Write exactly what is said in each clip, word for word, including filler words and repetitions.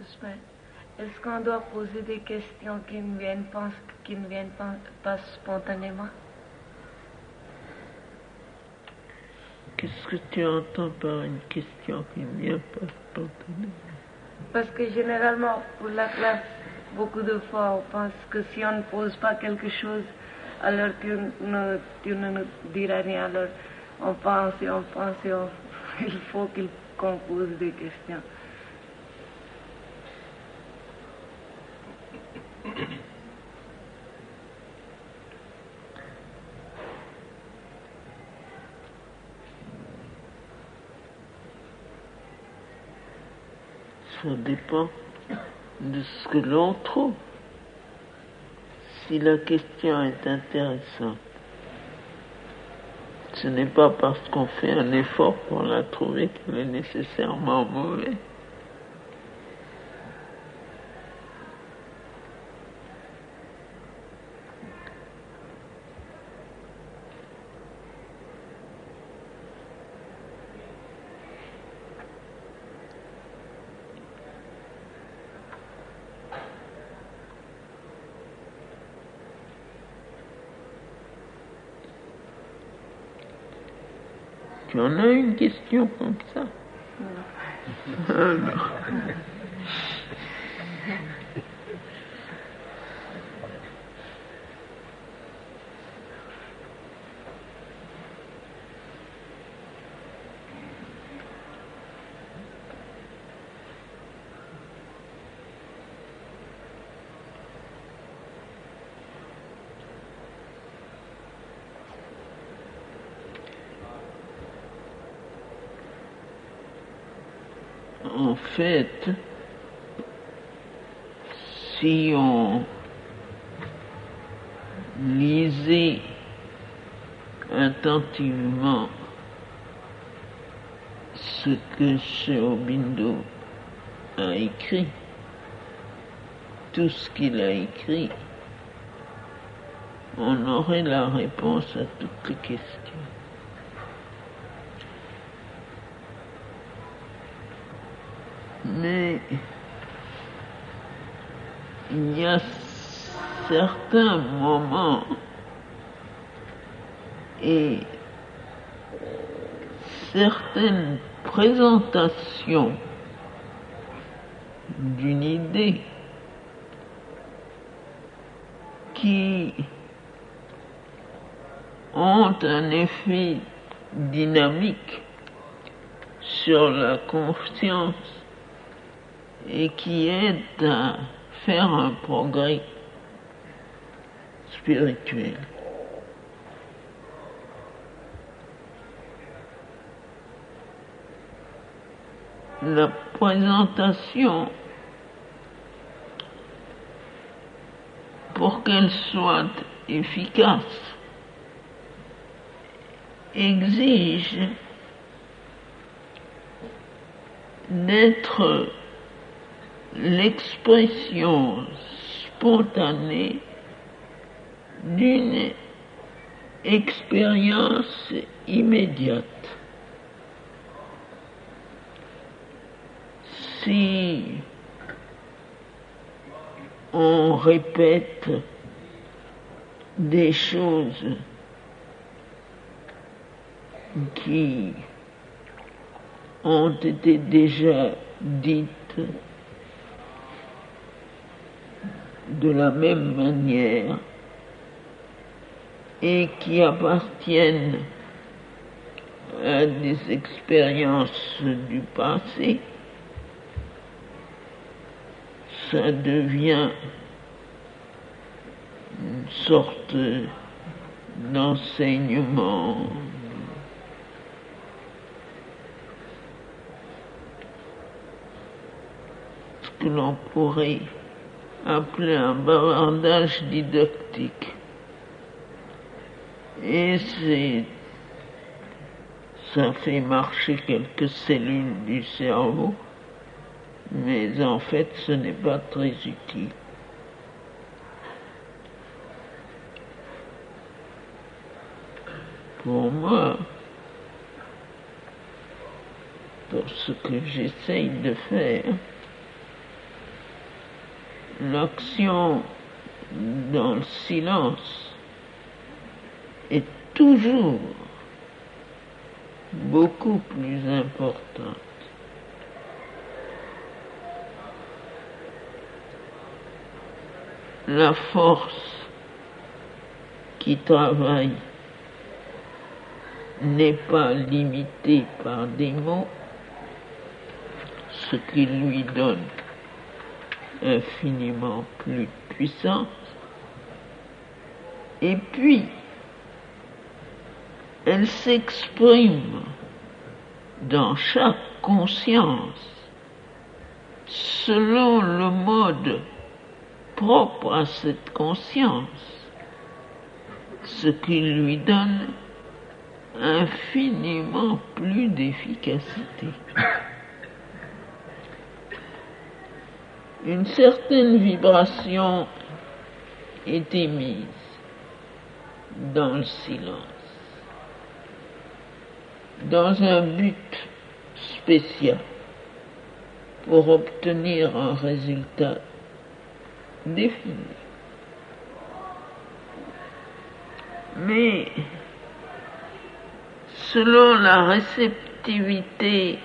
doucement. Est-ce qu'on doit poser des questions qui ne viennent pas, qui ne viennent pas, pas spontanément? Qu'est-ce que tu entends par une question qui ne vient pas spontanément? Parce que généralement, pour la classe, beaucoup de fois, on pense que si on ne pose pas quelque chose, alors tu ne, tu ne nous diras rien. Alors on pense et on pense et on, il faut qu'on pose des questions. Ça dépend de ce que l'on trouve. Si la question est intéressante, ce n'est pas parce qu'on fait un effort pour la trouver qu'elle est nécessairement mauvaise. Tu en as une question comme ça? Non. Alors. En fait, si on lisait attentivement ce que Sri Aurobindo a écrit, tout ce qu'il a écrit, on aurait la réponse à toutes les questions. Mais il y a certains moments et certaines présentations d'une idée qui ont un effet dynamique sur la conscience et qui aident à faire un progrès spirituel. La présentation, pour qu'elle soit efficace, exige d'être l'expression spontanée d'une expérience immédiate. Si on répète des choses qui ont été déjà dites de la même manière et qui appartiennent à des expériences du passé, ça devient une sorte d'enseignement ce que l'on pourrait appeler un bavardage didactique. Et c'est, ça fait marcher quelques cellules du cerveau, mais en fait ce n'est pas très utile. Pour moi, pour ce que j'essaye de faire, l'action dans le silence est toujours beaucoup plus importante. La force qui travaille n'est pas limitée par des mots, ce qui lui donne infiniment plus de puissance. Et puis, elle s'exprime dans chaque conscience selon le mode propre à cette conscience, ce qui lui donne infiniment plus d'efficacité. Une certaine vibration est émise dans le silence, dans un but spécial, pour obtenir un résultat défini. Mais selon la réceptivité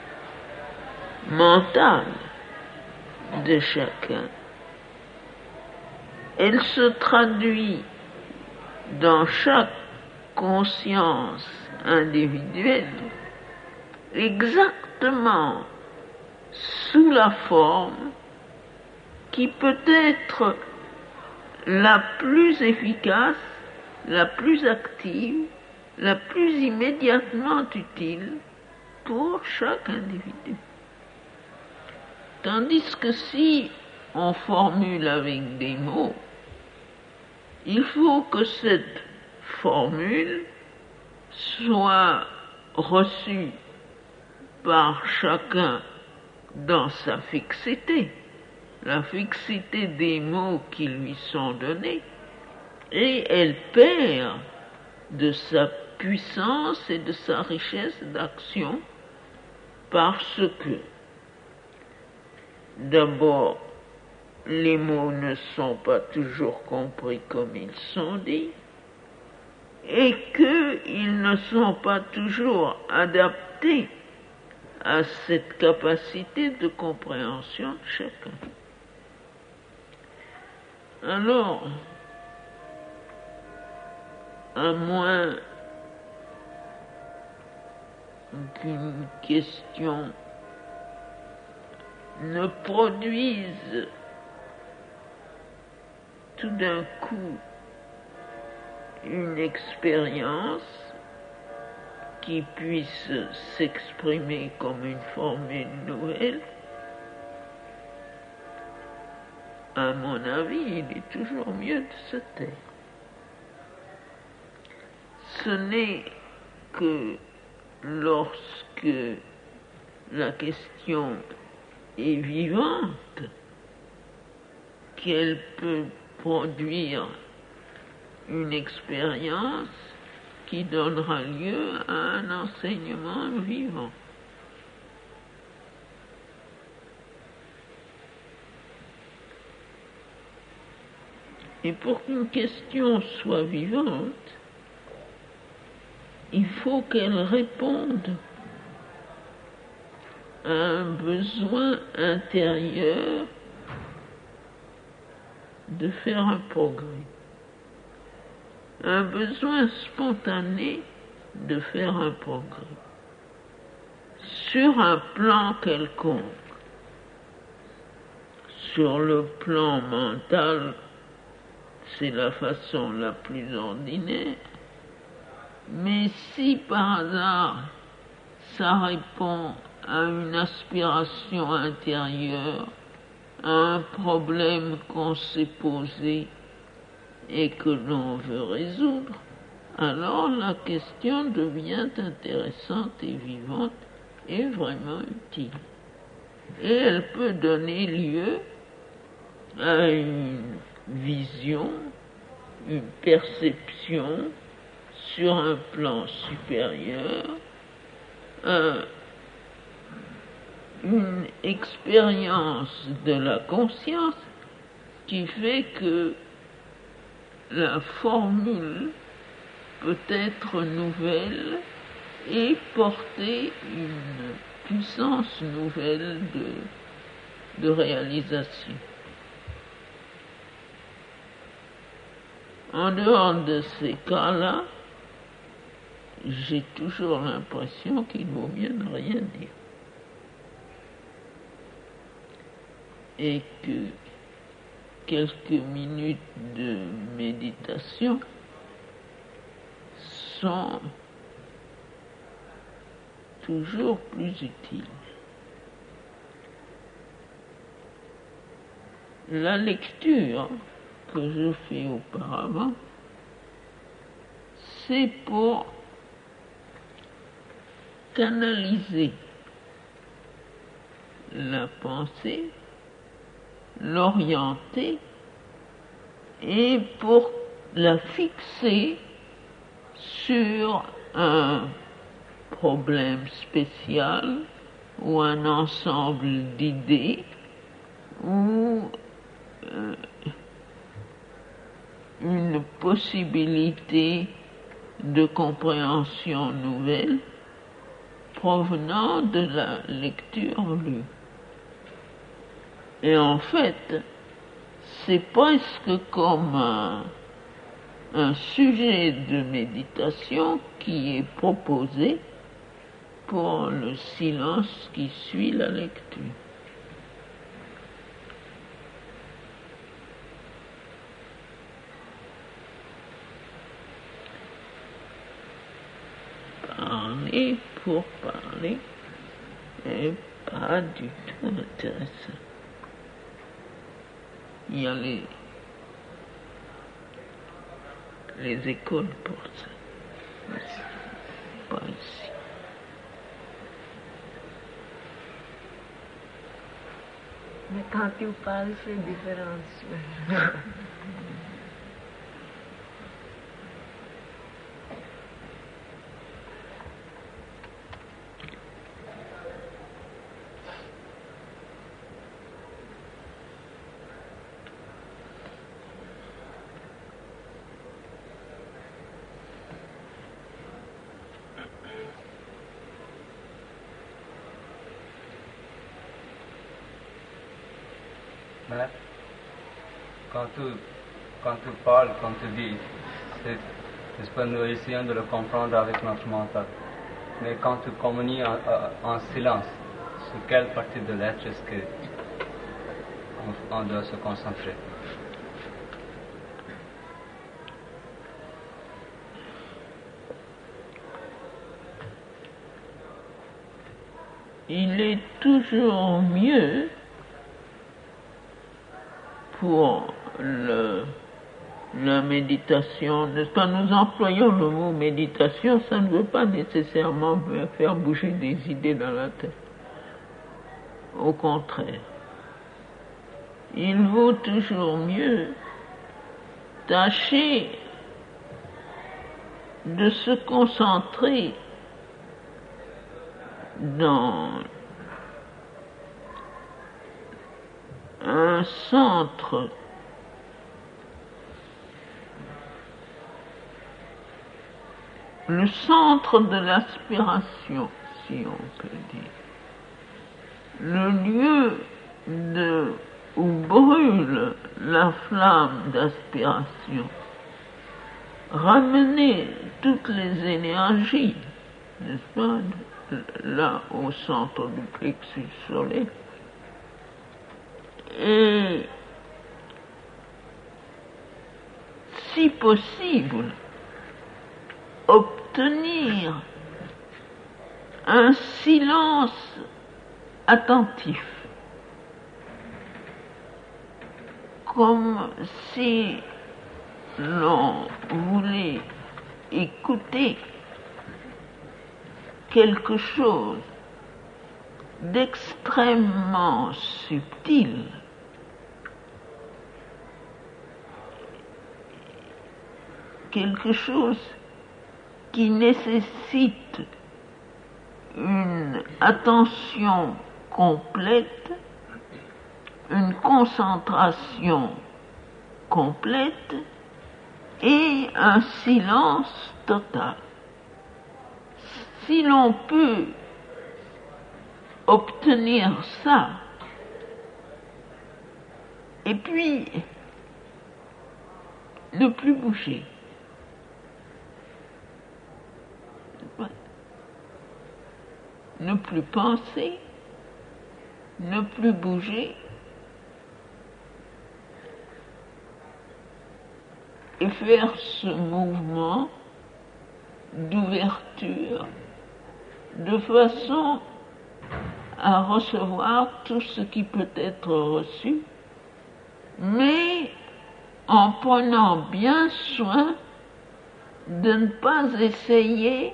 mentale de chacun, elle se traduit dans chaque conscience individuelle exactement sous la forme qui peut être la plus efficace, la plus active, la plus immédiatement utile pour chaque individu. Tandis que si on formule avec des mots, il faut que cette formule soit reçue par chacun dans sa fixité, la fixité des mots qui lui sont donnés, et elle perd de sa puissance et de sa richesse d'action parce que, d'abord, les mots ne sont pas toujours compris comme ils sont dits et qu'ils ne sont pas toujours adaptés à cette capacité de compréhension de chacun. Alors, à moins qu'une question ne produise tout d'un coup une expérience qui puisse s'exprimer comme une formule nouvelle, à mon avis, il est toujours mieux de se taire. Ce n'est que lorsque la question est vivante qu'elle peut produire une expérience qui donnera lieu à un enseignement vivant. Et pour qu'une question soit vivante, il faut qu'elle réponde à un besoin intérieur de faire un progrès, un besoin spontané de faire un progrès sur un plan quelconque. Sur le plan mental, c'est la façon la plus ordinaire, mais si par hasard ça répond à une aspiration intérieure, à un problème qu'on s'est posé et que l'on veut résoudre, alors la question devient intéressante et vivante et vraiment utile. Et elle peut donner lieu à une vision, une perception sur un plan supérieur, un une expérience de la conscience qui fait que la formule peut être nouvelle et porter une puissance nouvelle de, de réalisation. En dehors de ces cas-là, j'ai toujours l'impression qu'il vaut mieux ne rien dire. Et que quelques minutes de méditation sont toujours plus utiles. La lecture que je fais auparavant, c'est pour canaliser la pensée, l'orienter et pour la fixer sur un problème spécial ou un ensemble d'idées ou euh, une possibilité de compréhension nouvelle provenant de la lecture lue. Et en fait, c'est presque comme un, un sujet de méditation qui est proposé pour le silence qui suit la lecture. Parler pour parler n'est pas du tout intéressant. Il y a les, les écoles pour ça. Pas ici. Mais quand tu parles, c'est différent. Quand tu, quand tu parles, quand tu dis, c'est, n'est-ce pas, nous essayons de le comprendre avec notre mental. Mais quand tu communies en, en silence, sur quelle partie de l'être est-ce qu'on on doit se concentrer? Il est toujours mieux pour le, la méditation, n'est-ce pas? Nous employons le mot méditation, ça ne veut pas nécessairement faire bouger des idées dans la tête. Au contraire, il vaut toujours mieux tâcher de se concentrer dans un centre le centre de l'aspiration, si on peut dire, le lieu de, où brûle la flamme d'aspiration, ramener toutes les énergies, n'est-ce pas, là au centre du plexus solaire, et si possible obtenir un silence attentif, comme si l'on voulait écouter quelque chose d'extrêmement subtil, quelque chose qui nécessite une attention complète, une concentration complète et un silence total. Si l'on peut obtenir ça, et puis ne plus bouger, ne plus penser, ne plus bouger, et faire ce mouvement d'ouverture de façon à recevoir tout ce qui peut être reçu, mais en prenant bien soin de ne pas essayer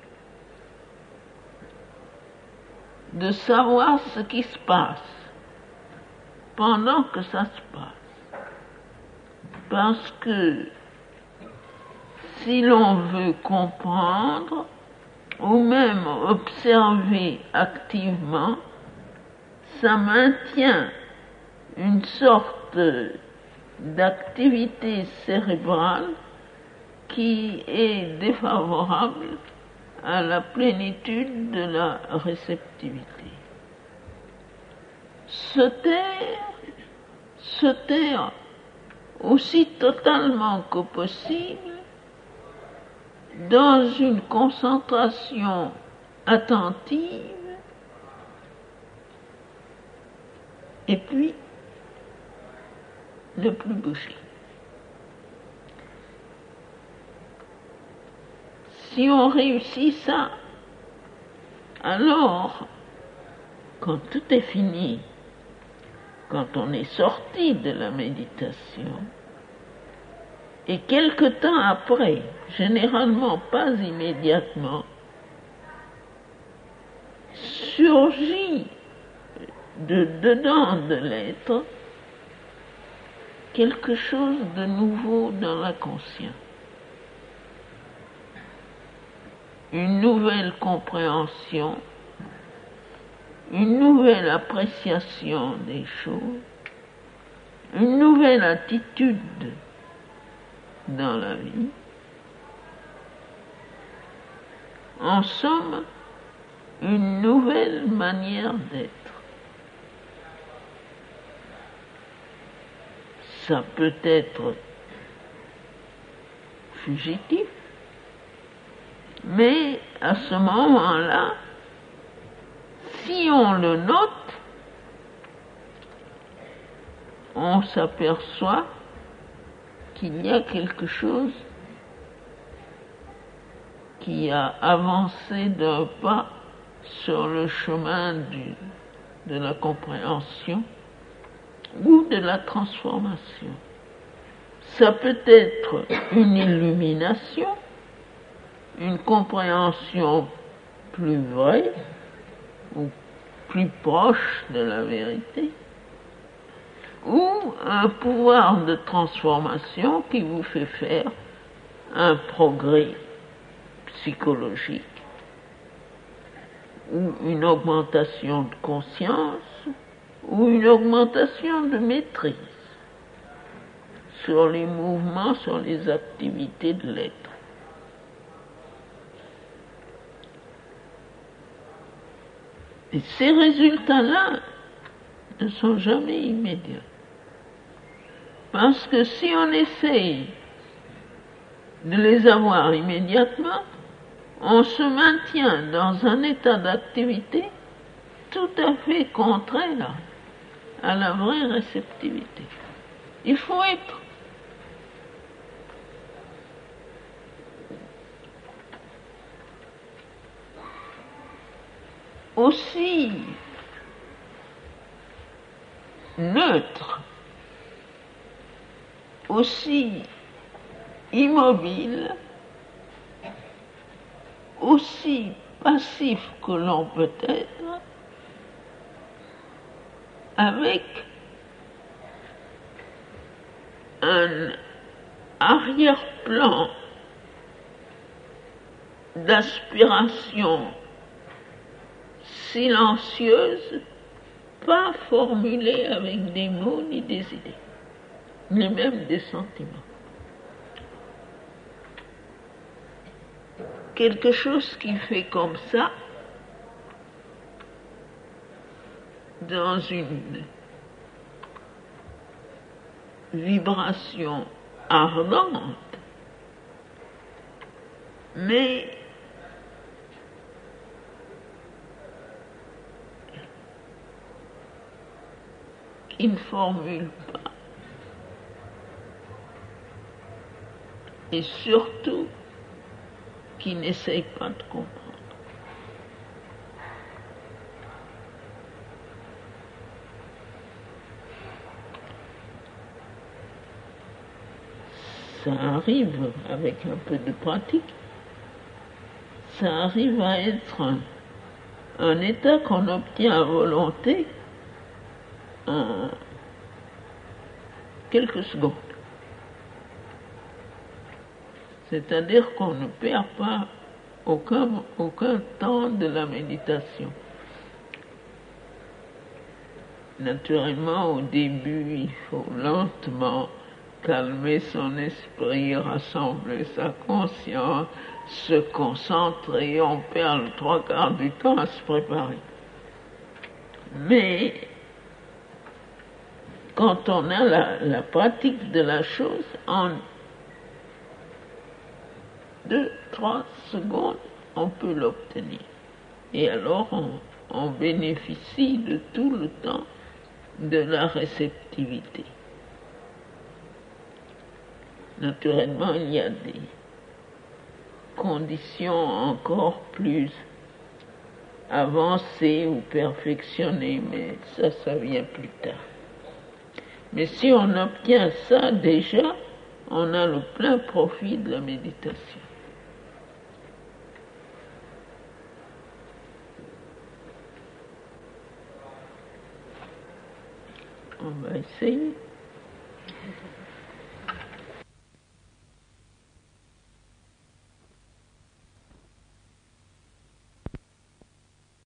de savoir ce qui se passe pendant que ça se passe. Parce que si l'on veut comprendre ou même observer activement, ça maintient une sorte d'activité cérébrale qui est défavorable à la plénitude de la réceptivité. Se taire, se taire aussi totalement que possible dans une concentration attentive, et puis ne plus bouger. Si on réussit ça, alors, quand tout est fini, quand on est sorti de la méditation, et quelque temps après, généralement pas immédiatement, surgit de dedans de l'être quelque chose de nouveau dans la conscience. Une nouvelle compréhension, une nouvelle appréciation des choses, une nouvelle attitude dans la vie. En somme, une nouvelle manière d'être. Ça peut être fugitif, mais à ce moment-là, si on le note, on s'aperçoit qu'il y a quelque chose qui a avancé d'un pas sur le chemin du, de la compréhension ou de la transformation. Ça peut être une illumination, une compréhension plus vraie ou plus proche de la vérité, ou un pouvoir de transformation qui vous fait faire un progrès psychologique, ou une augmentation de conscience, ou une augmentation de maîtrise sur les mouvements, sur les activités de l'être. Et ces résultats-là ne sont jamais immédiats. Parce que si on essaye de les avoir immédiatement, on se maintient dans un état d'activité tout à fait contraire à la vraie réceptivité. Il faut être. Aussi neutre, aussi immobile, aussi passif que l'on peut être, avec un arrière-plan d'aspiration silencieuse, pas formulée avec des mots ni des idées, ni même des sentiments. Quelque chose qui fait comme ça, dans une vibration ardente, mais qui ne formule pas. Et surtout, qui n'essaye pas de comprendre. Ça arrive avec un peu de pratique. Ça arrive à être un, un état qu'on obtient à volonté en quelques secondes. C'est-à-dire qu'on ne perd pas aucun, aucun temps de la méditation. Naturellement, au début, il faut lentement calmer son esprit, rassembler sa conscience, se concentrer. On perd le trois quarts du temps à se préparer. Mais quand on a la, la pratique de la chose, en deux, trois secondes, on peut l'obtenir. Et alors, on, on bénéficie de tout le temps de la réceptivité. Naturellement, il y a des conditions encore plus avancées ou perfectionnées, mais ça, ça vient plus tard. Mais si on obtient ça déjà, on a le plein profit de la méditation. On va essayer.